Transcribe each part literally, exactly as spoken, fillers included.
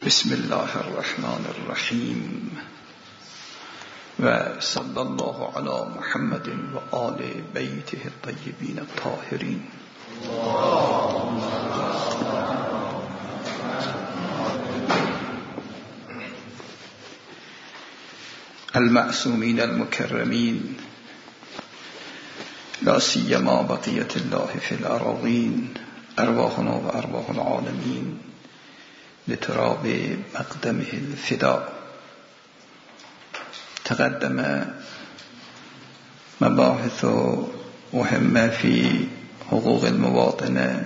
بسم الله الرحمن الرحیم و صلی الله علی محمد و آل بیته الطیبین الطاهرین. المعصومین المکرمین لا سیما بقیة الله فی الأراضین ارواحنا و ارواح العالمین لتراب مقدمه الفداء. تقدم مباحث مهمة في حقوق المواطن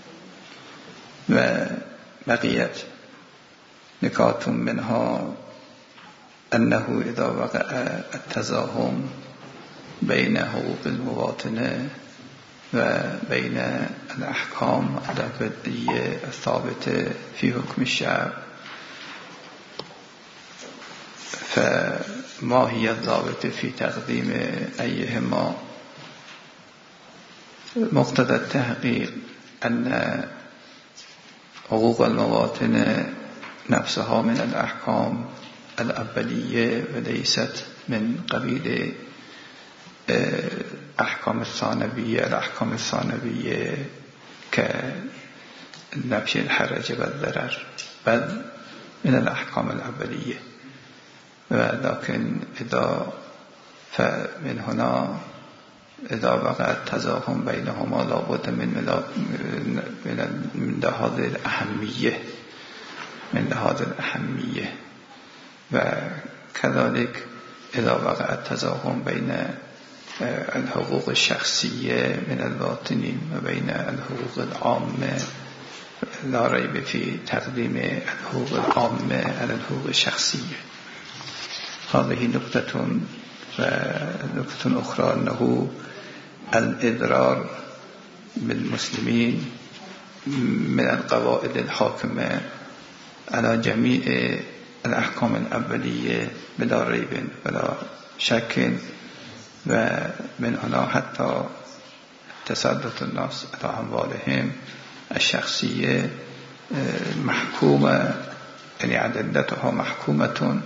وبقيت نکات منها أنه إذا وقع التزاحم بين حقوق المواطن وبين الأحكام الأبدية الثابتة في حكم الشرع فما هي الضابط في تقديم أيهما؟ مقتضى التحقيق أن حقوق المواطن نفسها من الأحكام الأولية وليست من قبيل احکام ثانویه. الاحکام الثانویه كنفي الحرج والضرر بل من الاحکام الاولیه، ولكن اذا فمن هنا اذا وقع التزاحم بينهما لابد من من لحاظ الاهمیه من لحاظ الاهمیه وكذلك اذا وقع التزاحم بين الحقوق الشخصية من الباطنين وبين الحقوق العامة لا ريب في تقديم الحقوق العامة على الحقوق الشخصية. هذه نقطة. ونقطة أخرى أنه الإضرار بالمسلمين من القواعد الحاكمة على جميع الأحكام الأولية بلا ريب ولا شك، ومن هنا حتى تسلط الناس على أموالهم الشخصية محكومة، يعني أدلتها محكومة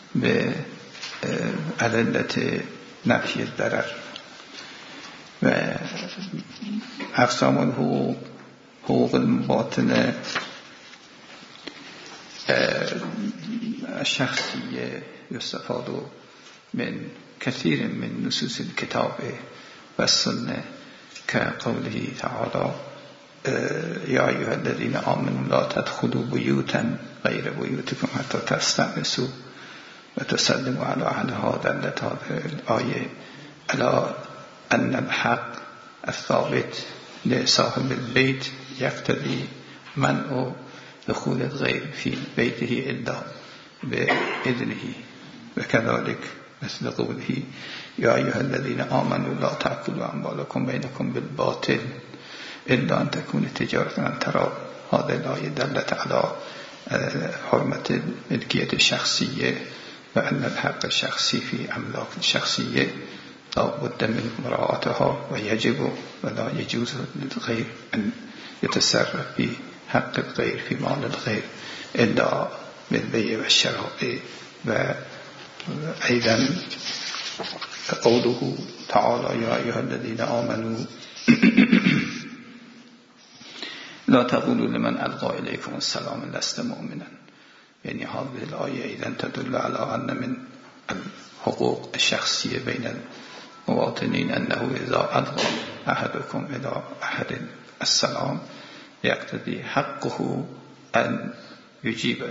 بأدلة نفي الضرر. وأقسام الحقوق حقوق المواطن الشخصية يستفاد من كثير من نصوص الكتاب والسنة كقوله تعالى يا أيها الذين آمنوا لا تدخلوا بيوتا غير بيوتكم حتى تستأنسوا وتسلموا على أهلها. دلت هذه الآية على أن الحق الثابت لصاحب البيت يقتضي منع دخول الغير في بيته إلا بإذنه، وكذلك مثل قوله يا أيها الذين آمنوا لا تأكلوا أموالكم بينكم بالباطل إلا أن تكون تجارة عن تراض. هذه الآية دلت على حرمة الملكية الشخصية وأن الحق الشخصي في أملاك الشخصية لا بد من مراعاتها، ويجب ولا يجوز للغير أن يتصرف بحق الغير في مال الغير إلا بالبيع والشراء. وأيضا قوله تعالى يا أيها الذين آمنوا لا تقولوا لمن ألقى إليكم السلام لست مؤمنا. يعني هذه الآية أيضا تدل على أن من الحقوق الشخصية بين المواطنين أنه إذا ألقى أحدكم إلى أحد السلام يقتضي حقه أن يجيب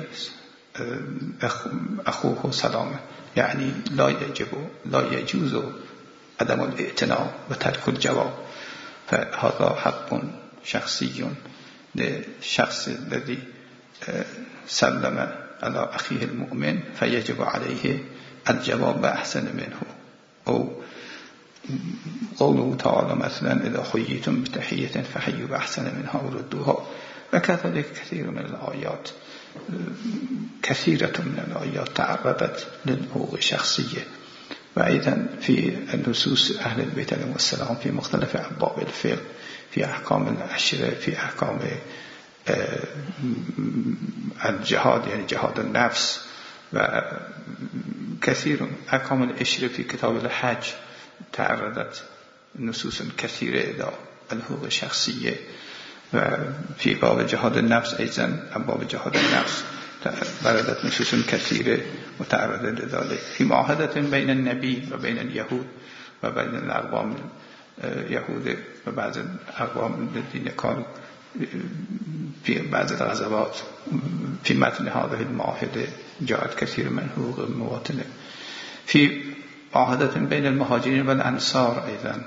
أخوه سلامه، يعني لا يجب لا يجوز عدم الاعتناء وترك الجواب، فهذا حق شخصي للشخص الذي سلم على أخيه المؤمن فيجب عليه الجواب بأحسن منه. أو قوله تعالى مثلا إذا حييتم بتحية فحيوا بأحسن منها وردوها. وكذلك كثير من الآيات كثيرة من الآيات تعرضت للحقوق الشخصية. وأيضا في النصوص أهل البيت عليهم السلام في مختلف أبواب الفقه في أحكام العشرة في أحكام الجهاد یعنی جهاد النفس و كثير احکام العشر في کتاب الحج تعرضت نصوص كثيرة إلى الحقوق الشخصية وفي باب جهاد النفس أيضا باب جهاد النفس تعرضت نصوص كثيرة وتعرضت لذلك في معاهدة بين النبي وبين اليهود وبين الأقوام اليهود وبعض الأقوام الذين كانوا في بعض الغزوات في متن هذه المعاهدة جاءت كثير من حقوق المواطنة في معاهدة بين المهاجرين والأنصار أيضا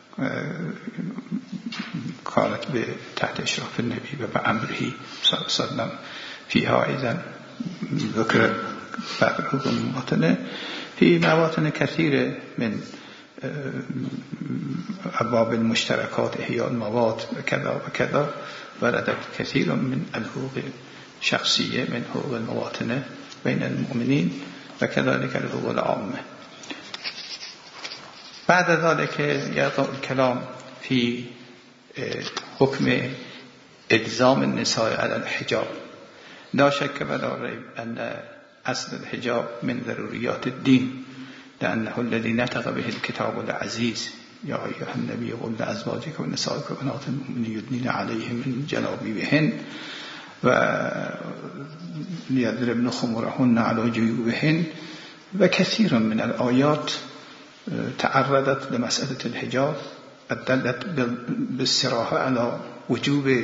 كانت تحت إشراف النبي وبأمره صلى الله عليه وسلم فيها أيضا ذكر بعض حقوق المواطنة في مواطن كثيرة من أبواب المشتركات إحياء المواد وكذا وكذا وردت كثير من الحقوق الشخصية من حقوق المواطنة بين المؤمنين وكذلك الحقوق العامة. بعد ذلك يقع الكلام في حكم إلزام النساء على الحجاب. لا شك ولا ريب أن أصل الحجاب من ضروريات الدين لأنه الذي نطق به الكتاب العزيز يا أيها النبي قل لأزواجك ونسائك وبنات المؤمنين يدنين عليهم من جلابيبهن وليضربن خمرهن على جيوبهن وكثير من الآيات تعرضت لمسألة الحجاب دلت بالصراحة على وجوب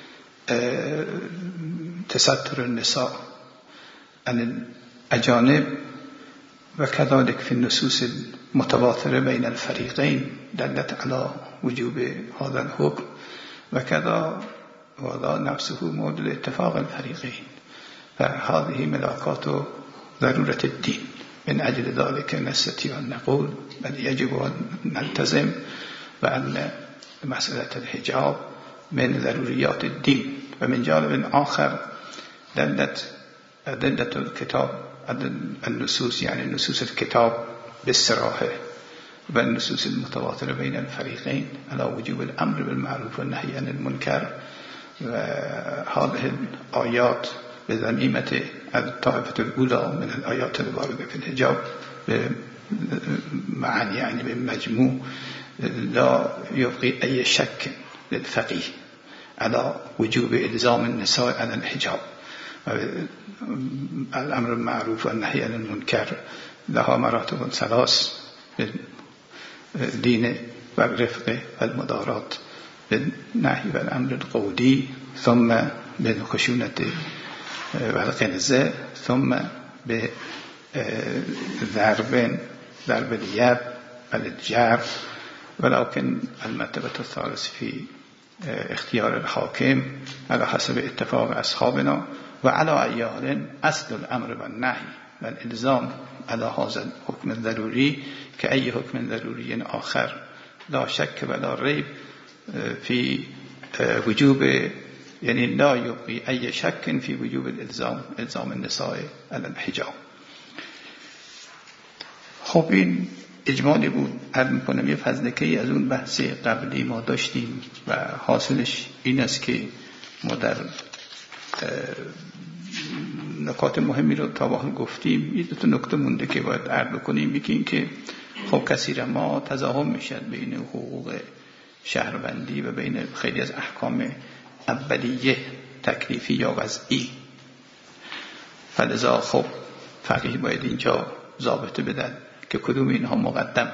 تستر النساء عن الأجانب وكذلك في النصوص المتواترة بين الفريقين دلت على وجوب هذا الحكم وكذا وهذا نفسه مورد اتفاق الفريقين فهذه ملاكات ضرورة الدين. من أجل ذلك نستطيع أن نقول بل يجب أن نلتزم بأن مسألة الحجاب من ضروريات الدين. ومن جانب آخر دلت أدلة الكتاب النصوص يعني نصوص الكتاب بالصراحة والنصوص المتواترة بين الفريقين على وجوب الأمر بالمعروف والنهي عن المنكر. وهذه الآيات بذميمة الطائفة الأولى من الآيات الواردة في الحجاب معاني يعني بالمجموع لا يبقي أي شك للفقيه على وجوب إلزام النساء على الحجاب. الأمر بالمعروف والنهي عن المنكر لها مراتب ثلاث بالدين والرفق والمداراة بالنهي والأمر القولي ثم بالخشونة والغلظة ثم بضرب ضرب اليد والجر. ولكن المرتبة الثالث في اختيار الحاكم على حسب اتفاق أصحابنا وعلى أيال أصل الأمر والنهي والإلزام على هذا الحكم الضروري كأي حكم ضروري آخر لا شك ولا ريب في وجوب يعني لا يبقي أي شك في وجوب الإلزام إلزام النساء على الحجاب. خب این اجمالی بود. عرض میکنم یه فضلکه‌ای از اون بحث قبلی ما داشتیم و حاصلش این است که ما در نکات مهمی رو تا به حال گفتیم. یه دو تا نکته مونده که باید عرض کنیم. یکی این که خب کثیر ما تضاهم میشد بین حقوق شهروندی و بین خیلی از احکام اولیه تکلیفی یا وضعی. فلذا خب فقیه باید اینجا ضابطه بدن که کدوم اینها مقدم.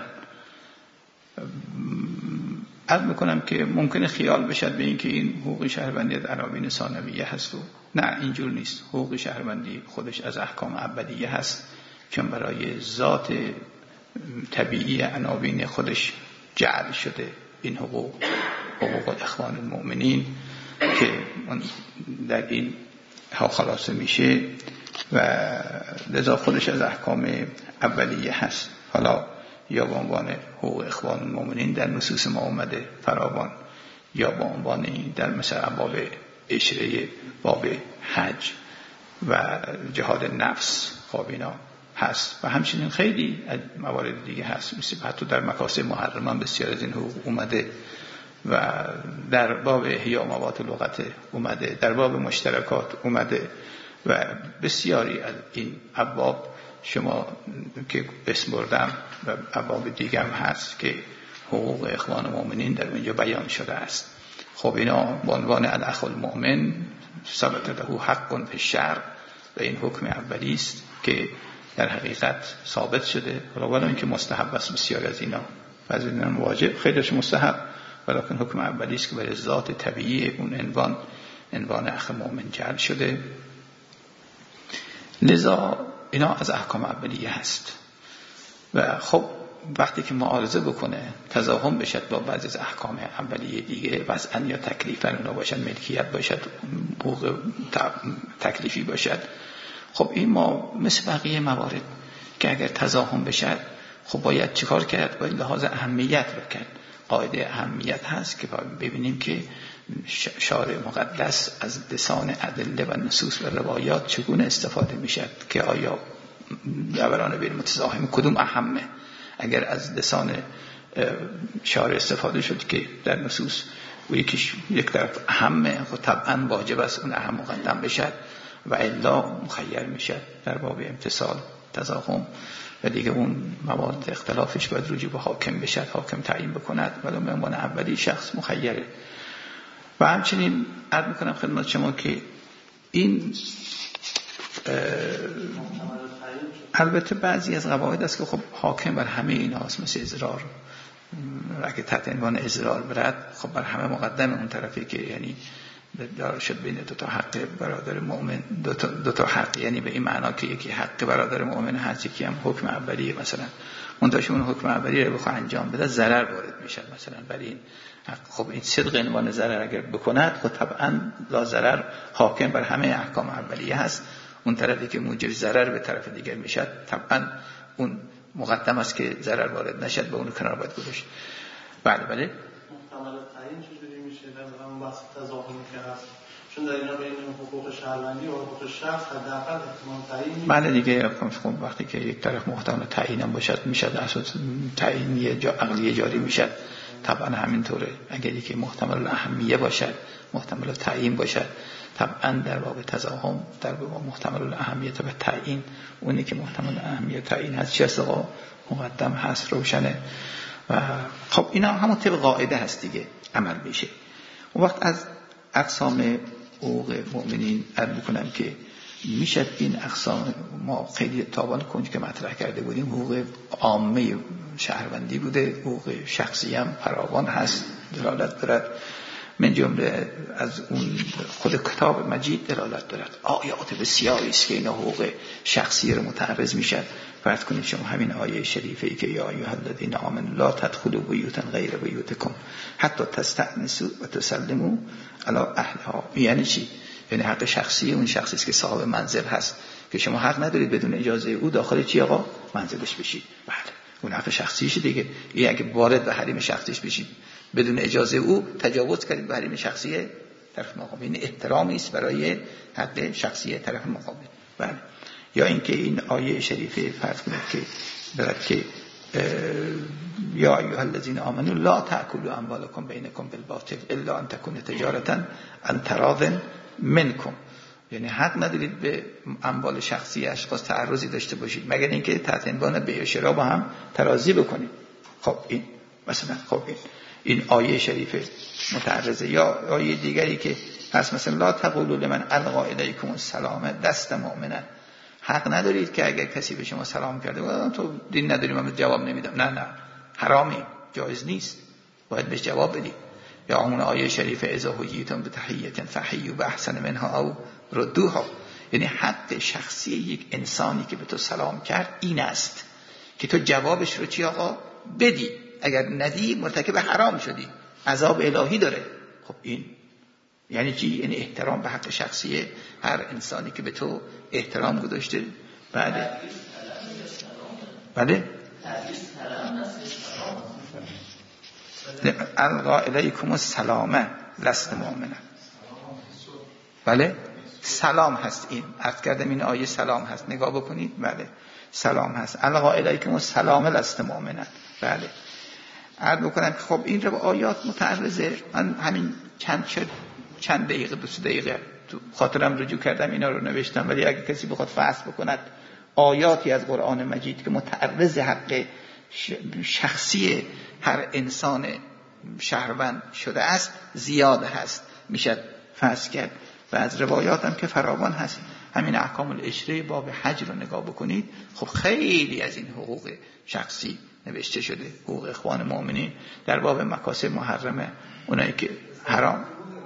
عرض میکنم که ممکنه خیال بشد به این که این حقوق شهروندی از عناوین ثانویه هست و نه، اینجور نیست. حقوق شهروندی خودش از احکام اولیه هست چون برای ذات طبیعی عناوین خودش جعل شده این حقوق حقوق الاخوان المؤمنین که در این ها خلاصه میشه و لذا خودش از احکام اولیه هست. حالا یا با عنوان حقوق اخوان المؤمنین در نصوص ما اومده فراوان یا با عنوان این در مثلا باب اشره باب حج و جهاد نفس خب اینا هست و همچنین خیلی موارد دیگه هست. مثل حتی در مکاسب محرمان بسیار از این حقوق اومده و در باب احیاء مواد لغت اومده، در باب مشترکات اومده و بسیاری از این ابواب شما که اسم بردم و ابواب دیگه هم هست که حقوق اخوان مؤمنین در اونجا بیان شده است. خب اینا به عنوان الاخ المؤمن ثبت له حق فی الشرع و این حکم اولی است که در حقیقت ثابت شده، ولی اینکه مستحب است بسیار از اینا، بعضی اینا واجب، خیلیش مستحب، ولیکن حکم اولی است که برای ذات طبیعی اون عنوان عنوان اخ مؤمن جعل شده. لذا اینا از احکام اولیه هست و خب وقتی که معارضه بکنه تضاهم بشد با بعضی از احکام اولیه دیگه، وضعاً یا تکلیفاً اونا باشد، ملکیت باشد، حقوق تکلیفی باشد، خب این ما مثل بقیه موارد که اگر تضاهم بشد خب باید چیکار کرد؟ باید لحاظ اهمیت رو کرد. قاعده اهمیت هست که ببینیم که شارع مقدس از لسان ادله و نصوص و روایات چگونه استفاده میشد که آیا دوران بین متضاهم کدوم اهمه. اگر از لسان شارع استفاده شد که در نصوص و یکیش یک طرف اهمه، خب طبعا واجب است اون اهم مقدم بشد و الا مخیر میشد در باب امتصال تضاهم و دیگه اون مواد اختلافش باید رجوع به حاکم بشد، حاکم تعیین بکند، ولی به عنوان اولی شخص مخیره. و همچنین عرض میکنم خدمت شما که این البته بعضی از قواعد است که خب حاکم بر همه اینا هست، مثل ازرار، اگه تحت عنوان ازرار برد خب بر همه مقدم اون طرفی که یعنی دار شد بین دو تا حق برادر مؤمن، دو تا, دو تا حق، یعنی به این معنا که یکی حق برادر مؤمن هست، یکی هم حکم اولیه، مثلا منتهاش اون حکم اولیه رو بخواه انجام بده ضرر وارد میشه مثلا برای این حق. خب این صدق عنوان ضرر اگر بکند خب طبعا لا ضرر حاکم بر همه احکام اولیه هست، اون طرفی که موجب ضرر به طرف دیگر میشد طبعا اون مقدم است که ضرر وارد نشد، به اون کنار باید گذاشت. بله بله محتمل تعیین چجوری میشه در اون بحث تضاهمی که هست، چون در اینا بین حقوق شهروندی و حقوق شخص حداقل احتمال تعیین. بله دیگه خب وقتی که یک طرف محتمل تعیین هم باشد میشد اساس تعیین یه جا عقلی جاری میشد، طبعا همینطوره. اگر یکی محتمل اهمیه باشد، محتمل تعیین باشد، طبعا در باب تضاهم در باب محتمل اهمیت و تعیین، اونی که محتمل اهمیت تعیین هست چه است آقا مقدم هست، روشنه. و خب اینا همون طبق قاعده هست دیگه عمل میشه. اون وقت از اقسام حقوق مؤمنین عرض میکنم که میشد این اقسام ما خیلی تابان کنج که مطرح کرده بودیم، حقوق عامه شهروندی بوده، حقوق شخصی هم فراوان هست، دلالت دارد، من جمله از اون خود کتاب مجید دلالت دارد، آیات بسیاری است که این حقوق شخصی رو متعرض میشد. فرض کنید شما همین آیه شریفه ای که یا ایها الذین آمنوا لا تدخلوا بیوتا غیر بیوتکم حتی تستأنسوا و تسلموا علی اهلها، یعنی چی؟ یعنی حق شخصی اون شخصی است که صاحب منزل هست که شما حق ندارید بدون اجازه او داخل چی آقا منزلش بشید. بله اون حق شخصیشه دیگه. این اگه وارد به حریم شخصیش بشید بدون اجازه او، تجاوز کردید به حریم شخصی طرف مقابل، این احترامی است برای حق شخصی طرف مقابل. بله. یا اینکه این آیه شریفه فرض کنید که دارد که یا ایها الذین آمنوا لا تأکلوا اموالکم بینکم بالباطل الا ان تکون تجارة عن تراض منکم، یعنی حق ندارید به اموال شخصی اشخاص تعرضی داشته باشید مگر اینکه تحت عنوان بیع و شرا با هم ترازی بکنید. خب این مثلا خب این این آیه شریفه متعرضه. یا آیه دیگری که هست مثلا لا تقولوا لمن القى الیکم السلام دست مؤمنا، حق ندارید که اگر کسی به شما سلام کرده تو دین نداری من جواب نمیدم، نه نه حرامی، جایز نیست، باید بهش جواب بدید. یا اون آیه شریفه اذا حییتم بتحیه فحیوا باحسن منها او ردوها، یعنی حق شخصی یک انسانی که به تو سلام کرد این است که تو جوابش رو چی آقا بدی، اگر ندی مرتکب حرام شدی، عذاب الهی داره. خب این یعنی چی؟ یعنی احترام به حق شخصی هر انسانی که به تو احترام گذاشته. بله بله القا الیکم السلام لست مؤمنا، بله سلام هست، این عرض کردم این آیه سلام هست، نگاه بکنید. بله سلام هست، القا الیکم السلام لست مؤمنا. بله عرض بکنم که خب این رو آیات متعرضه. من همین چند شد چند دقیقه دو سه دقیقه تو خاطرم رجوع کردم اینا رو نوشتم، ولی اگه کسی بخواد فحص بکند آیاتی از قرآن مجید که متعرض حق شخصی هر انسان شهروند شده است زیاد هست، میشه فحص کرد و از روایات هم که فراوان هست. همین احکام العشره باب حج رو نگاه بکنید، خب خیلی از این حقوق شخصی نوشته شده، حقوق اخوان مؤمنین در باب مکاسب محرمه، اونایی که حرام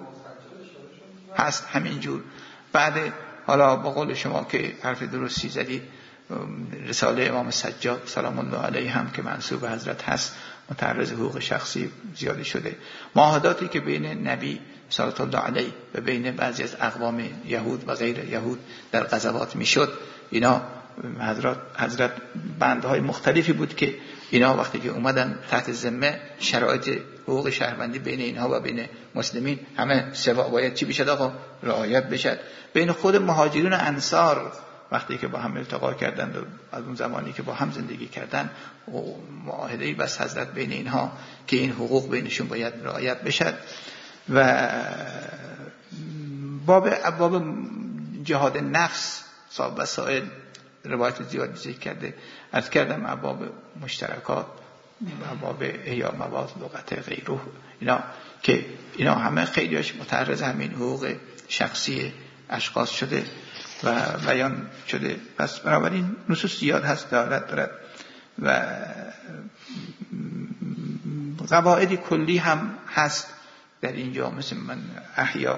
هست همینجور. بعد حالا با قول شما که حرف درستی زدید، رساله امام سجاد سلام الله علیه هم که منسوب حضرت هست متعرض حقوق شخصی زیاده شده. معاهداتی که بین نبی صلوات الله علیه و بین بعضی از اقوام یهود و غیر یهود در غزوات میشد، اینا حضرت حضرت بندهای مختلفی بود که اینا وقتی که اومدن تحت ذمه شرایط حقوق شهروندی بین اینها و بین مسلمین همه سوا باید چی بشه آقا رعایت بشه. بین خود مهاجرین و انصار وقتی که با هم التقا کردند و از اون زمانی که با هم زندگی کردند معاهده‌ای بس حضرت بین اینها که این حقوق بینشون باید رعایت بشه. و باب ابواب جهاد نفس صاحب وسائل روایت زیاد ذکر کرده. از کردم ابواب مشترکات، ابواب احیاء مواد لغت غیره، اینا که اینا همه خیلیش متعرض همین حقوق شخصی اشخاص شده و بیان شده. پس بنابراین نصوص زیاد هست دارد دارد و قواعد کلی هم هست در اینجا، مثل من احیا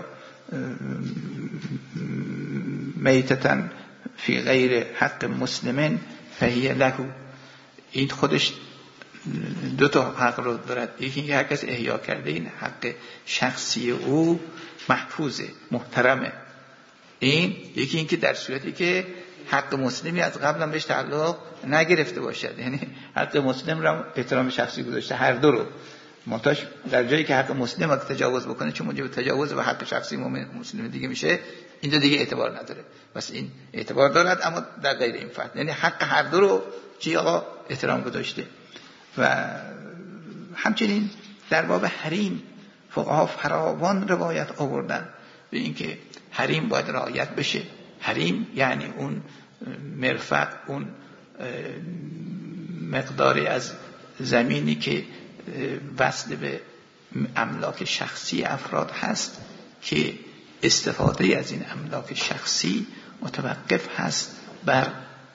میتتن فی غیر حق مسلمین فهی له، این خودش دو تا حق رو دارد. یکی اینکه هر کس احیا کرده این حق شخصی او محفوظه محترمه، این یکی اینکه در صورتی که حق مسلمی از قبل هم بهش تعلق نگرفته باشد، یعنی حق مسلم رو احترام شخصی گذاشته هر دو رو، منتاش در جایی که حق مسلم رو تجاوز بکنه چون موجب تجاوز و حق شخصی مسلم دیگه میشه، اینجا دیگه اعتبار نداره. بس این اعتبار دارد اما در غیر این فرد، یعنی حق هر دو رو چی آقا احترام گذاشته. و همچنین در باب حریم فقها فراوان روایت آوردن به اینکه حریم باید رعایت بشه. حریم یعنی اون مرفق، اون مقداری از زمینی که وصل به املاک شخصی افراد هست که استفاده از این املاک شخصی متوقف هست بر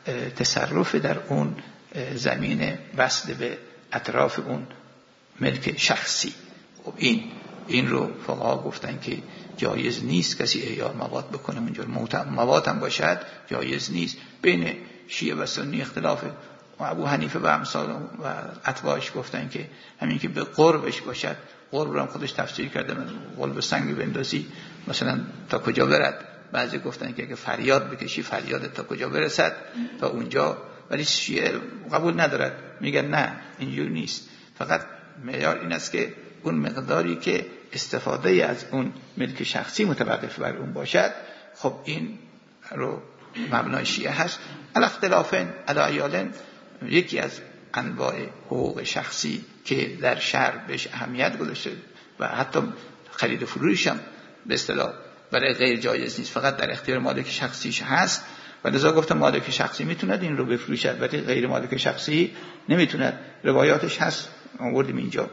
تصرف در اون زمین وصل به اطراف اون ملک شخصی. خب این این رو فقها گفتن که جایز نیست کسی احیاء مواد بکنه، اونجور مواد هم باشد جایز نیست. بین شیعه و سنی اختلافه و ابو حنیفه و امثال و اتباعش گفتن که همین که به قربش باشد، قرب رو هم خودش تفسیر کرده، قلب سنگی بندازی مثلا تا کجا برد. بعضی گفتن که اگه فریاد بکشی فریاد تا کجا برسد تا اونجا، ولی شیعه قبول ندارد، میگن نه اینجور نیست، فقط معیار این است که اون مقداری که استفاده از اون ملک شخصی متوقف بر اون باشد. خب این رو مبنای شیعه هست. الاختلافن الایالن یکی از انواع حقوق شخصی که در شرع بهش اهمیت گذاشته و حتی خرید و فروش هم به اصطلاح برای غیر جایز نیست، فقط در اختیار مالک شخصیش هست و لذا گفتم مالک شخصی میتوند این رو بفروشد ولی غیر مالک شخصی نمیتوند. روایاتش هست آوردیم اینجا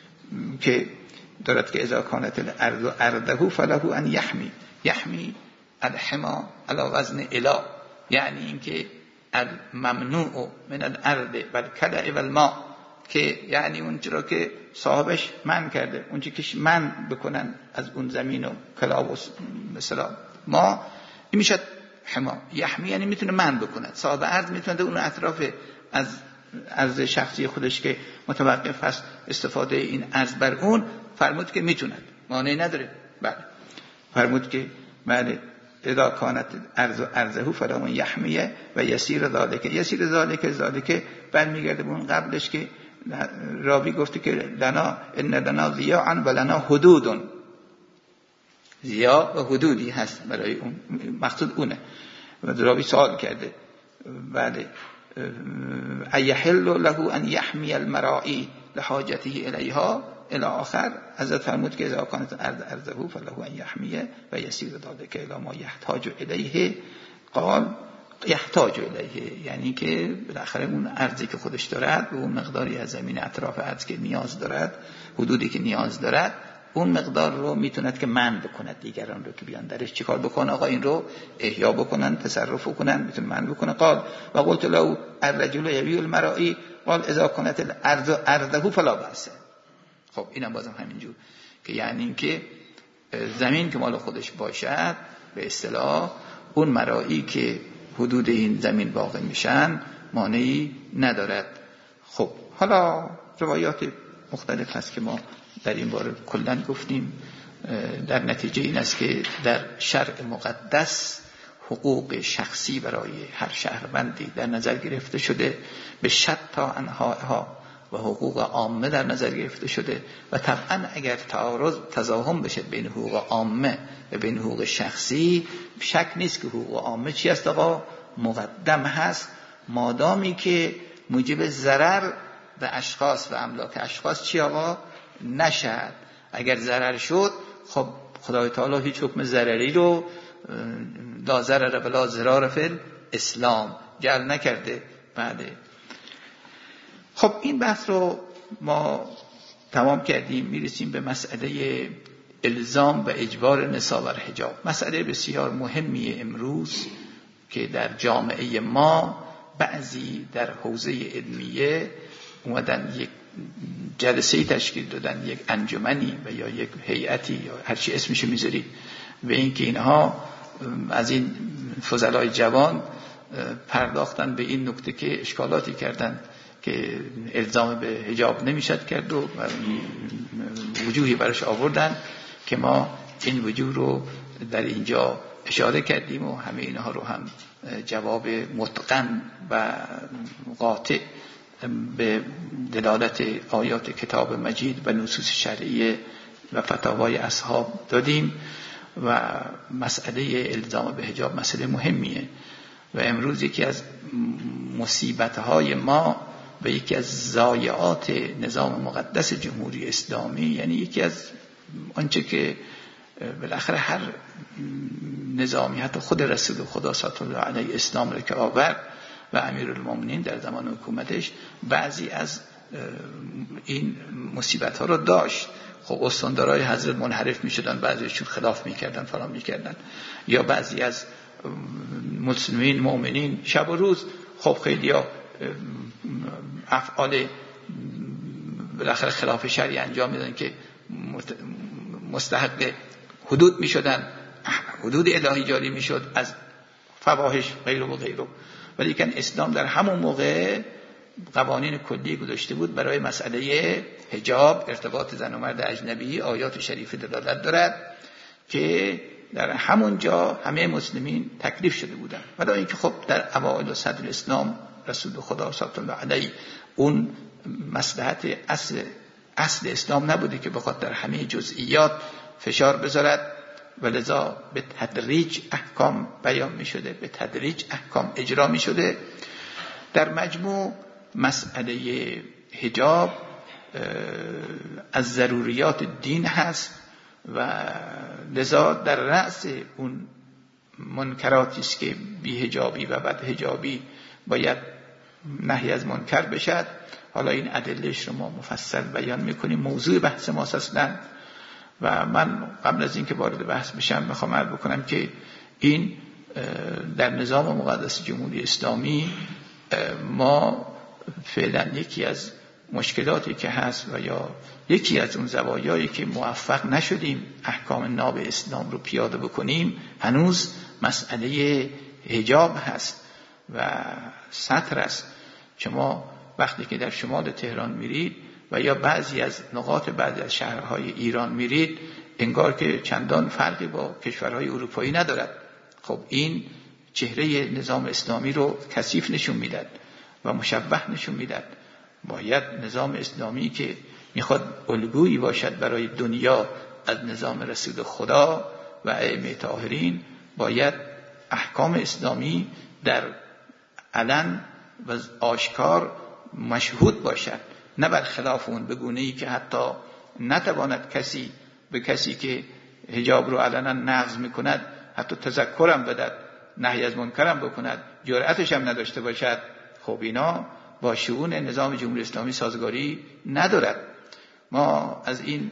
که دارد که اذا کانت الارض ارضه فله ان یحمی یحمی الحما علی وزن الا، یعنی اینکه الممنوع من الارض والکلأ والماء، که یعنی اون چرا که صاحبش من کرده اون چی که من بکنن از اون زمین و کلا و مثلا ما، این میشه حما. یحمی یعنی میتونه من بکنه، صاحب ارض میتونه اون اطراف از ارض شخصی خودش که متوقف هست استفاده این ارض بر اون، فرمود که میتونه، مانعی نداره. بله فرمود که بله اذا کانت ارض ارضه فلا یحمیه و یسیر ذالک یسیر ذالک ذالک برمیگرده به اون قبلش که راوی گفته که لنا ان لنا ضیاء و لنا حدود، ضیاء و حدودی هست برای اون، مقصود اونه. و راوی سوال کرده بله ایحل له ان یحمی المراعی، لحاجته الیها الی آخر. حضرت فرمود که اذا کانت الارض ارضه فله ان یحمیه و یسیر ذلک الی ما یحتاج الیه. قال یحتاج الیه، یعنی که بالاخره اون ارضی که خودش دارد و اون مقداری از زمین اطراف ارض که نیاز دارد، حدودی که نیاز دارد، اون مقدار رو میتوند که منع بکند دیگران رو که بیان درش چیکار بکنه، آقا این رو احیا بکنن، تصرف کنن، میتونه منع بکنه. قال و قلت له الرجل یبیع المرائی قال اذا كانت الارض ارضه فلا باس. خب اینم بازم همینجور که یعنی اینکه زمین که مال خودش باشد، به اصطلاح اون مرائی که حدود این زمین واقع میشن مانعی ندارد. خب حالا روایات مختلف هست که ما در این باره کلاً گفتیم. در نتیجه این است که در شرع مقدس حقوق شخصی برای هر شهروندی در نظر گرفته شده، به شتا انواعها، و حقوق عامه در نظر گرفته شده. و طبعا اگر تعارض تضاهم بشه بین حقوق عامه و بین حقوق شخصی، شک نیست که حقوق عامه چی است آقا؟ مقدم هست، مادامی که موجب ضرر به اشخاص و املاک اشخاص چی آقا؟ نشد. اگر ضرر شد، خب خدای تعالی هیچ حکم ضرری رو لا ضرر ولا ضرار فی الاسلام جعل نکرده. بله. خب این بحث رو ما تمام کردیم. میرسیم به مسئله الزام و اجبار نساء بر حجاب. مسئله بسیار مهمی امروز که در جامعه ما بعضی در حوزه علمیه اومدن یک جلسه‌ای تشکیل دادن، یک انجمنی و یا یک هیئتی یا هر چی اسمشو میذارید، به اینکه اینها از این فضلای جوان پرداختن به این نکته که اشکالاتی کردن که الزام به حجاب نمیشد کرد و وجوهی برش آوردن که ما این وجوه رو در اینجا اشاره کردیم و همه اینها رو هم جواب متقن و قاطع به دلالت آیات کتاب مجید و نصوص شرعیه و فتاوای اصحاب دادیم. و مسئله الزام به حجاب مسئله مهمیه و امروز یکی از مصیبت‌های ما و یکی از ضایعات نظام مقدس جمهوری اسلامی، یعنی یکی از آنچه که بالاخره هر نظامی، حتی خود رسول خدا صلی الله علیه اسلام را که آورد و امیرالمومنین در زمان حکومتش بعضی از این مصیبت ها رو داشت. خب استاندارای حضرت منحرف می شدن، بعضیشون خلاف می کردن، فلان می کردن، یا بعضی از مسلمین مؤمنین شب و روز خب خیلی ها افعال بالاخره خلاف شرعی انجام میدن که مستحق حدود می شدن، حدود الهی جاری می شد از فواحش غیر و غیره. ولی که اسلام در همون موقع قوانین کلی گذاشته بود برای مسئله حجاب، ارتباط زن و مرد اجنبی. آیات شریفه دلالت دارد که در همون جا همه مسلمین تکلیف شده بودن. ولی اینکه خب در اوائل صدر اسلام رسول خدا صلی الله علیه اون مصلحت اصل اصل اسلام نبوده که بخواد در همه جزئیات فشار بذارد، ولذا به تدریج احکام بیان می شده، به تدریج احکام اجرا می شده. در مجموع مسئله حجاب از ضروریات دین هست و لذا در رأس اون منکراتی است که بی حجابی و بد حجابی باید نهی از منکر بشد. حالا این ادلهش رو ما مفصل بیان میکنیم، موضوع بحث ما اصلا. و من قبل از اینکه وارد بحث بشم میخوام عرض بکنم که این در نظام مقدس جمهوری اسلامی ما فعلا یکی از مشکلاتی که هست و یا یکی از اون زوایایی که موفق نشدیم احکام ناب اسلام رو پیاده بکنیم هنوز مسئله حجاب هست و ستر است. شما وقتی که در شمال تهران میرید و یا بعضی از نقاط بعضی از شهرهای ایران میرید، انگار که چندان فرقی با کشورهای اروپایی ندارد. خب این چهره نظام اسلامی رو کثیف نشون میداد و مشبه نشون میداد. باید نظام اسلامی که میخواد الگویی باشد برای دنیا از نظام رسول خدا و ائمه طاهرین، باید احکام اسلامی در علن و آشکار مشهود باشد نه بر خلاف اون، به گونه‌ای که حتی نتواند کسی به کسی که حجاب رو علنا نقض میکند حتی تذکرم بدد، نهی از منکرم بکند، جرأتش هم نداشته باشد. خب اینا با شؤون نظام جمهوری اسلامی سازگاری ندارد. ما از این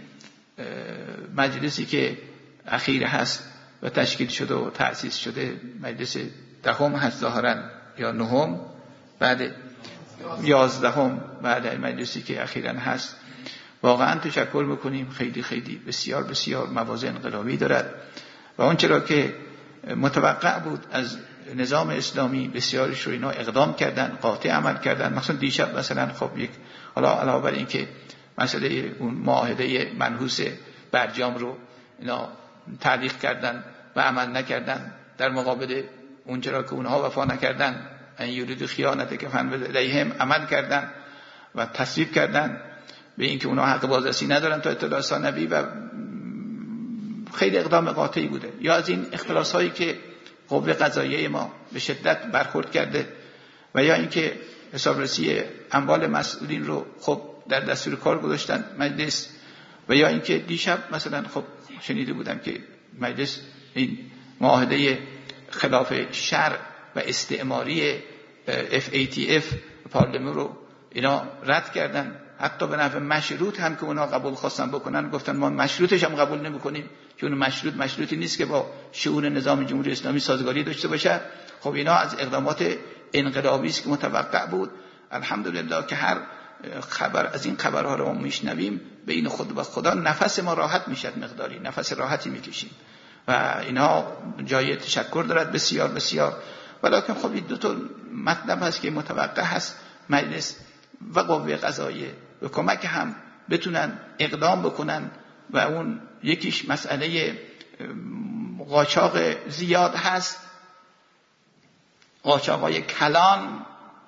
مجلسی که اخیر هست و تشکیل شده و تأسیس شده، مجلس دهم هست ظاهرا یا نهم، بعد یازدهم بعد مجلسی که اخیراً هست، واقعا تشکر میکنیم. خیلی خیلی بسیار بسیار مواضع انقلابی دارد و اون چرا که متوقع بود از نظام اسلامی بسیارش رو اینا اقدام کردن، قاطع عمل کردن. مثلا دیشب مثلا خب یک حالا علاوه بر این که مسئله اون معاهده منحوس برجام رو اینا تعلیق کردن و عمل نکردن، در مقابل اون چرا که اونها وفا نکردن، ان یرید خیانت که فن الیهم عمل کردن و تصویب کردن به این که اونها حق بازرسی ندارن تا اطلاع ثانوی و خیلی اقدام قاطعی بوده. یا از این اختلاس هایی که قوه قضاییه ما به شدت برخورد کرده و یا اینکه حسابرسی اموال مسئولین رو خب در دستور کار گذاشتن مجلس، و یا اینکه دیشب مثلا خب شنیده بودم که مجلس این معاهده خلاف شرع و استعماری اف ای تی اف پارلمان رو اینا رد کردن. حتی به نحو مشروط هم که اونا قبول خواستن بکنن گفتن ما مشروطش هم قبول نمی‌کنیم، چون مشروط مشروطی نیست که با شؤون نظام جمهوری اسلامی سازگاری داشته باشه. خب اینا از اقدامات انقلابی است که متوقع بود. الحمدلله که هر خبر از این خبرها رو ما میشنویم بین خود و خدا نفس ما راحت میشد، مقداری نفس راحتی میکشیم و اینا جای تشکر دارد بسیار بسیار. ولیکن خب این دو تا مطلب هست که متوقع هست مجلس و قوه قضاییه به کمک هم بتونن اقدام بکنن و اون یکیش مسئله قاچاق زیاد هست، قاچاقای کلان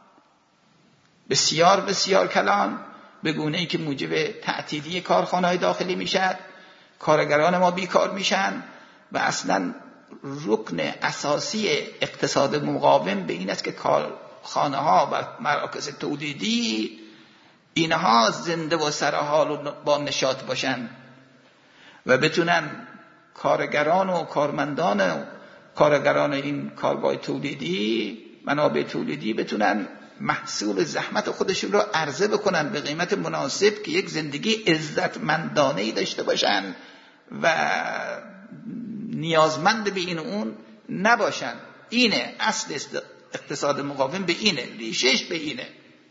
بسیار بسیار کلان، به گونه‌ای که موجب تعطیلی کارخانه‌های داخلی میشد، کارگران ما بیکار میشن و اصلا رکن اساسی اقتصاد مقاوم به این است که کارخانه ها و مراکز تولیدی اینها زنده و سرحال و با نشاط باشن و بتونن کارگران و کارمندان و کارگران این کارگاه تولیدی، منابع تولیدی بتونن محصول زحمت خودشون رو عرضه بکنن به قیمت مناسب که یک زندگی عزتمندانه‌ای داشته باشن و نیازمند به این اون نباشن. اینه اصل اقتصاد مقاوم، به اینه ریشش، به اینه.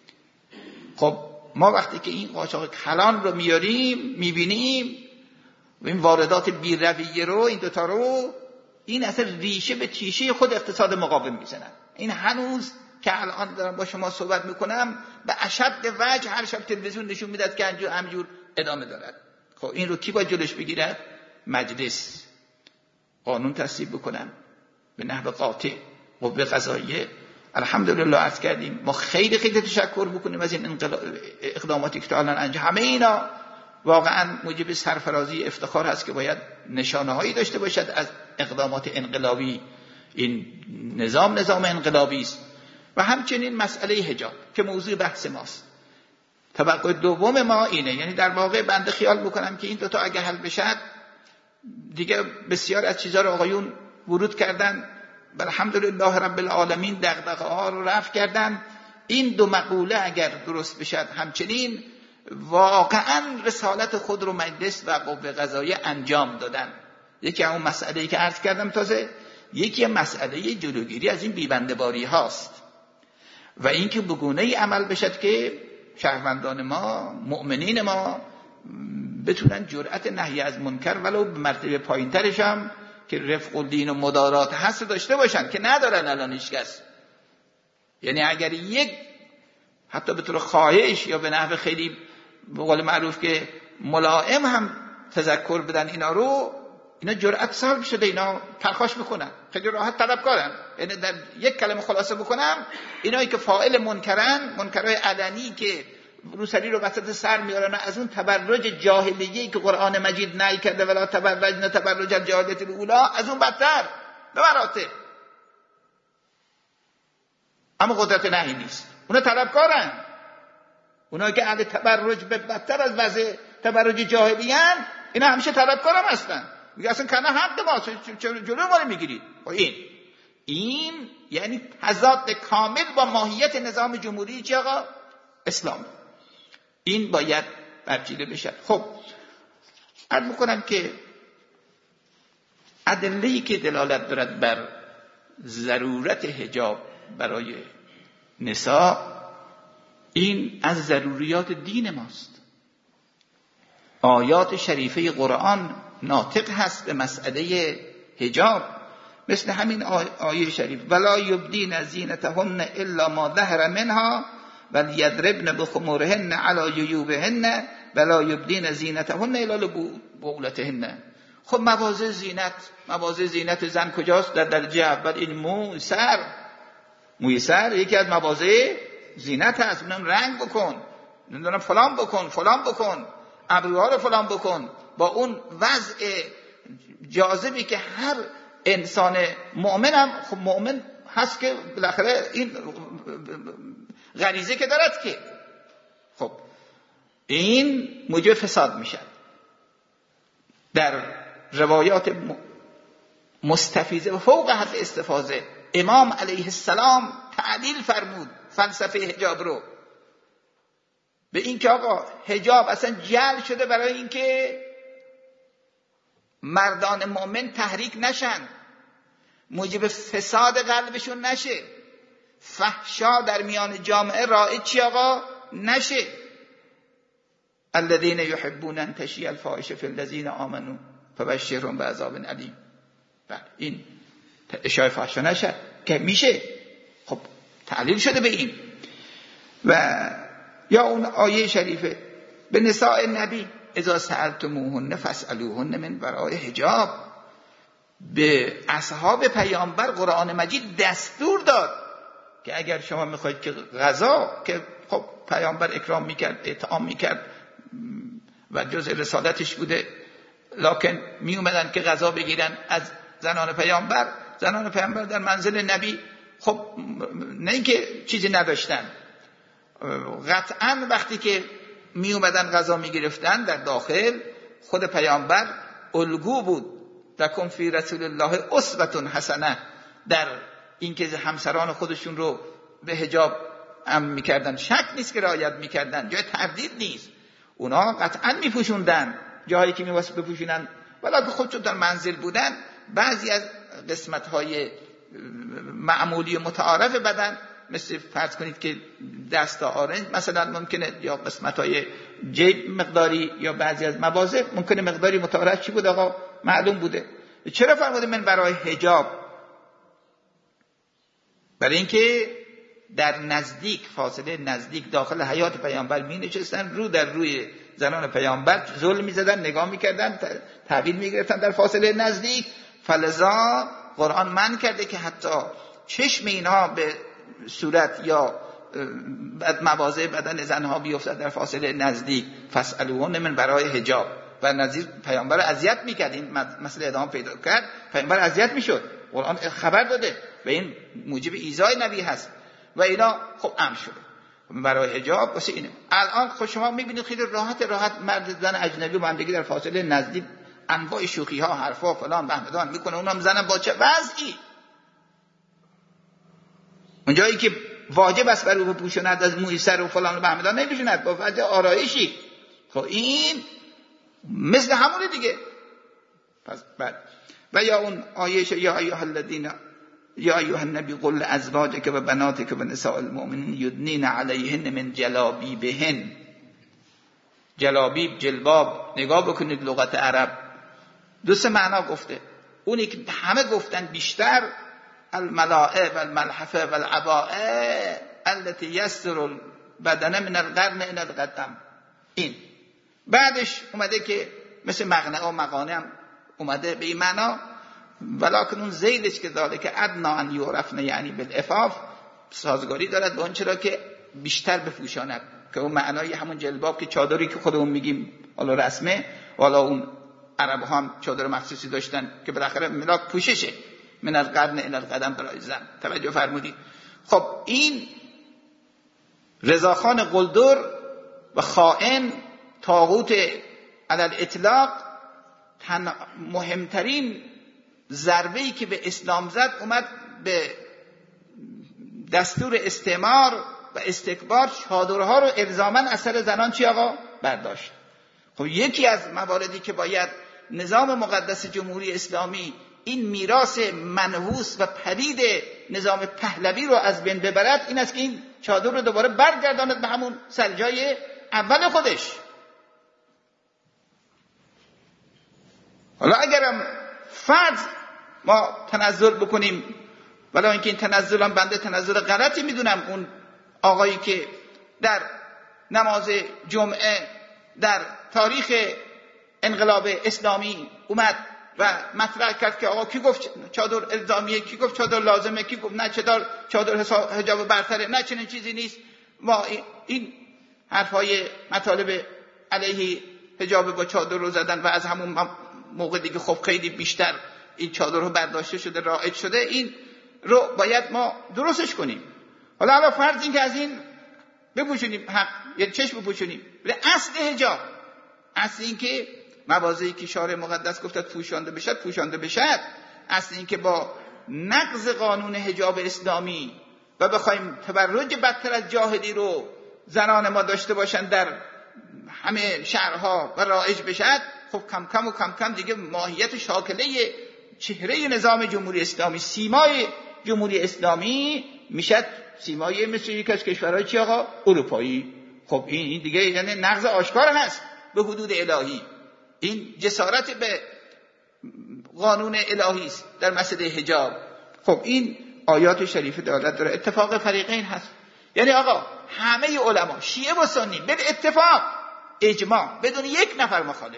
خب ما وقتی که این قاچاق کلان رو میاریم میبینیم و این واردات بی‌رویه رو، این دوتا رو، این اصلا ریشه به تیشه خود اقتصاد مقاوم میزنن. این هنوز که الان دارم با شما صحبت میکنم به اشد وجه هر شب تلویزیون نشون میداد که همجور همجور ادامه دارد. خب این رو کی باید جلوش بگیرد؟ مجلس قانون تصویب بکنن به نحو قاطع. قوه قضاییه الحمدلله عرض کردیم ما خیلی خیلی تشکر بکنیم از این اقداماتی که تا الان انجام. همه اینا واقعا موجب سرفرازی افتخار هست که باید نشانه هایی داشته باشد از اقدامات انقلابی. این نظام نظام انقلابی است. و همچنین مسئله حجاب که موضوع بحث ماست. طبقه دوم ما اینه، یعنی در واقع بنده خیال میکنم که این دوتا اگه حل بشد دیگه بسیار از چیزها رو آقایون ورود کردن، الحمدلله رب العالمین دغدغه ها رو رفع کردن. این دو مقوله اگر درست بشد همچنین واقعا رسالت خود رو مجلس و قوه قضاییه انجام دادن. یکی اون مسئله‌ای که عرض کردم تازه، یکی مسئله جلوگیری از این بیبنده‌باری هاست و اینکه به گونه‌ای عمل بشد که شهروندان ما، مؤمنین ما بتونن جرأت نهی از منکر ولو به مرتبه پایین‌ترش هم که رفق الدین و مدارات هست داشته باشن که ندارن الان هیچکس. یعنی اگر یک حتی به طور خواهش یا به نحو خیلی به قول معروف که ملائم هم تذکر بدن اینا رو، اینا جرأت سلب شده، اینا پرخاش میکنن، خیلی راحت طلبکارن. یعنی در یک کلمه خلاصه بکنم، اینایی که فاعل منکرن، منکرای علنی که روسری رو وسط سر میارن از اون تبرج جاهلیه‌ای که قرآن مجید نهی کرده ولا تبرجن تبرج الجاهلیة الاولی، از اون بدتر به مراتب. اما قدرت نهی نیست، اونا طلبکارن، اونا که اهل تبرج به بدتر از وضع تبرج جاهلیان، اینا همیشه طلبکارم هستن. میگه اصلا کنه حق ماست، جلو ما رو میگیرید. این این یعنی تضاد کامل با ماهیت نظام جمهوری چی آقا؟ اسلام. این باید برچیده بشه. خب عرض میکنم که ادله‌ای که دلالت دارد بر ضرورت حجاب برای نساء، این از ضروریات دین ماست. آیات شریفه قرآن ناطق هست به مسئله حجاب، مثل همین آیه شریف ولا یبدین زینتهن الا ما ظهر منها ولیضربن بخمورهن علی جیوبهن ولا یبدین زینتهن الا لبعولتهن. خب مواضع زینت، مواضع زینت زن کجاست؟ در درجه اول این مو سر، موی سر یکی از مواضع زینت هست. اونم رنگ بکن، نمیدونم فلان بکن فلان بکن، ابروها رو فلان بکن، با اون وضع جاذبی که هر انسان مؤمن هم خب مؤمن هست که بالاخره این غریزه که دارد که خب این موجب فساد میشه. در روایات مستفیضه و فوق حد استفاضه امام علیه السلام تعلیل فرمود فلسفه حجاب رو به این که آقا حجاب اصلا جعل شده برای اینکه مردان مؤمن تحریک نشن، موجب فساد قلبشون نشه، فحشا در میان جامعه رایج چی آقا نشه. الذين يحبون ان تشيع الفاحشه في الذين آمنوا فبشرهم بعذاب الیم. بله این اشاعه فحشا نشه که میشه. خب تعلیل شده به این. و یا اون آیه شریفه به نساء نبی اذا سألتموهن فاسألوهن من وراء حجاب. به اصحاب پیامبر قرآن مجید دستور داد که اگر شما میخواید که غذا که خب پیامبر اکرام میکرد، اطعام میکرد و جزء رسالتش بوده، لکن میومدن که غذا بگیرن از زنان پیامبر. زنان پیامبر در منزل نبی خب نه اینکه چیزی نداشتن، قطعا وقتی که می اومدن غذا می گرفتن در داخل، خود پیامبر الگو بود. لکم فی رسول الله اسوة حسنه، در اینکه همسران خودشون رو به حجاب امر میکردن، شک نیست که رعایت میکردن، جای تردید نیست. اونا قطعا میپوشوندن جایی که میواسه بپوشونن، ولی خودشون در منزل بودن بعضی از قسمت‌های معمولی و متعارف بدن، مثل فرض کنید که دست آرنج مثلا ممکنه، یا قسمت‌های جیب مقداری، یا بعضی از مواضع ممکنه مقداری متعارف چی بود آقا معلوم بوده. چرا فرموده من برای حجاب؟ برای اینکه در نزدیک، فاصله نزدیک داخل حیات پیامبر می نشستن، رو در روی زنان پیامبر ظلم می زدن، نگاه می کردن، تحویل می گرفتن در فاصله نزدیک. فلذا قرآن منع کرده که حتی چشم اینها به صورت یا مواضع بدن زنها بیفتد در فاصله نزدیک. فاسألوهن من برای حجاب. و نظیر پیامبر اذیت میکرد، این مسئله ادامه پیدا کرد، پیامبر اذیت میشد، قرآن خبر داده و این موجب ایذای نبی هست و اینا خب امر شده برای حجاب. واسه اینه الان خب شما میبینید خیلی راحت راحت مرد زن اجنبی با هم دیگه در فاصله نزدیک انواع شوخی ها، حرفا فلان بهمدان میکنه، اونم زنم با چه وضعی. اونجایی که واجب است بر او بپوشاند از موی سر و فلان و بهمدان نمیپوشاند، با وجه آرایشی. خب این مثل همونه دیگه. پس بعد و یا اون آیه یا ایها الذین یا ایها النبی قل لازواجک و بناتک و نساء المؤمنین یدنین علیهن من جلابیبهن. جلابیب، جلباب، نگاه بکنید لغت عرب دو سه معنا گفته. اونی که همه گفتن بیشتر الملائه و الملحفه و العباءه التي یستر البدن من القرن الى القدم. این بعدش اومده که مثل مغنه و مغانه هم اومده به این معنا، ولکن اون زیدش که داره که ادنا ان یعرفن یعنی بالعفاف، سازگاری دارد به اون چرا که بیشتر بپوشاند، که اون معنای همون جلباب که چادری که خودمون میگیم حالا رسمه، حالا اون عرب هم چادر مخصوصی داشتن که بالاخره ملاک پوششه من از قرن الی القدم برای زن. توجه فرمودید؟ خب این رضاخان قلدر و خائن، طاغوت علی الاطلاق، مهمترین ضربه‌ای که به اسلام زد اومد به دستور استعمار و استکبار چادرها رو الزاماً از سر زنان چی آقا برداشت. خب یکی از مواردی که باید نظام مقدس جمهوری اسلامی این میراث منحوس و پلید نظام پهلوی رو از بین ببرد این است که این چادر رو دوباره برگرداند به همون سرجای اول خودش. حالا اگرم فرض ما تنزل بکنیم، ولی اینکه این تنزل هم بنده تنزل غلطی میدونم، اون آقایی که در نماز جمعه در تاریخ انقلاب اسلامی اومد و مطرح کرد که آقا کی گفت چادر الزامیه، کی گفت چادر لازمه، کی گفت نه چادر چادر حجاب برتره، نه چنین چیزی نیست. ما این حرفای مطالب علیه حجاب با چادر رو زدن و از همون موقع دیگه خب خیلی بیشتر این چادر رو برداشته شده، رایج شده، این رو باید ما درستش کنیم. حالا حالا فرض این که از این بپوشونیم، حق یعنی چشم بپوشونیم، ولی اصل حجاب، اصل این که مواضعی که شارع مقدس گفته پوشانده بشد پوشانده بشد، اصل این که با نقض قانون حجاب اسلامی و بخوایم تبرج بدتر از جاهلی رو زنان ما داشته باشن در همه شهرها و رایج بشد، خب کم کم و کم کم دیگه ماهیت شاکله چهره نظام جمهوری اسلامی، سیمای جمهوری اسلامی میشد سیمای مثل یک از کشورهای چی آقا اروپایی. خب این دیگه یعنی نقض آشکار هست به حدود الهی. این جسارت به قانون الهی است در مسئله حجاب. خب این آیات شریف دلالت داره. اتفاق فریقین هست، یعنی آقا همه علما شیعه و سنی به اتفاق اجماع بدون یک نفر مخالف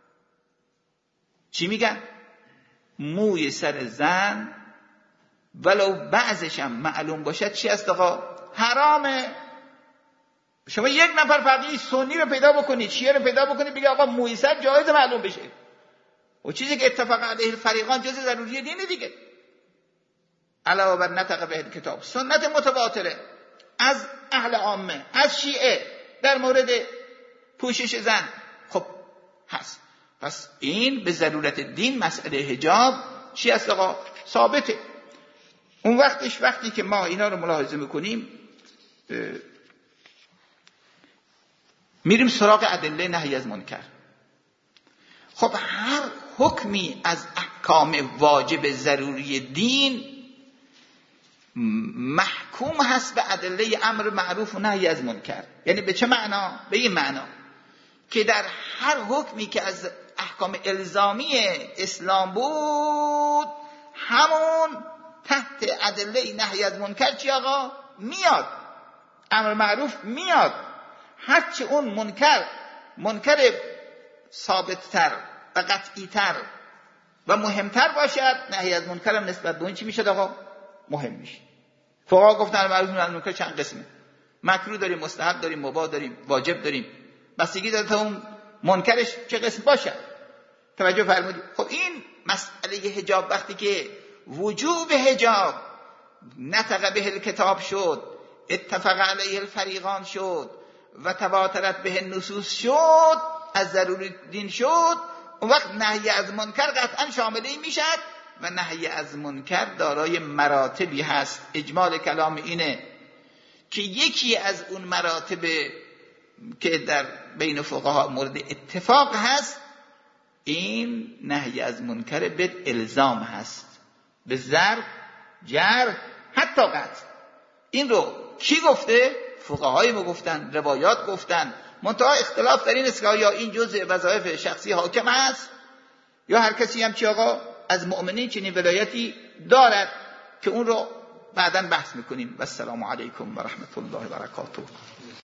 چی میگن؟ موی سر زن ولو بعضش هم معلوم باشد چی است آقا حرامه. شما یک نفر فقیه سنی رو پیدا بکنید، شیعه رو پیدا بکنید، بگید آقا موی سر جایز معلوم بشه، و چیزی که اتفاق علیه الفریقان جز ضروری دینه دیگه. علاوه بر نطق به کتاب سنت متواتره از اهل عامه از شیعه در مورد پوشش زن خب هست. پس این به ضرورت دین مسئله حجاب چی است آقا ثابته. اون وقتش وقتی که ما اینا رو ملاحظه میکنیم میریم سراغ ادله نهی از منکر. خب هر حکمی از احکام واجب ضروری دین محکوم هست به ادله امر معروف و نهی از منکر. یعنی به چه معنا؟ به این معنا که در هر حکمی که از احکام الزامی اسلام بود همون تحت ادله نهی از منکر چی آقا میاد، امر معروف میاد. هرچه اون منکر منکر ثابتتر و قطعیتر و مهمتر باشد، نهی از منکر هم نسبت به اون چی میشه آقا مهم میشه. فقها گفتن امر معروف و نهی از منکر چند قسمه، مکروه داریم، مستحب داریم، مباح داریم، واجب داریم، بستگی داره تا اون منکرش چه قسم باشه. توجه فرمودید؟ خب این مسئله حجاب وقتی که وجوب حجاب نطق به الکتاب شد، اتفق علیه الفریقان شد و تواترت به النصوص شد، از ضروری دین شد، اون وقت نهی از منکر قطعا شاملی میشد و نهی از منکر دارای مراتبی هست. اجمال کلام اینه که یکی از اون مراتب که در بین فقها مورد اتفاق هست این نهی از منکر به الزام هست، به ضرب، جر، حتی قطع. این رو کی گفته؟ فقهای ما گفتن، روایات گفتن. منتها اختلاف در این است که یا این جزء وظایف شخصی حاکم است یا هر کسی هم چی آقا از مؤمنین چنین ولایتی دارد که اون رو بعداً بحث میکنیم. و السلام علیکم و رحمت الله و برکاته.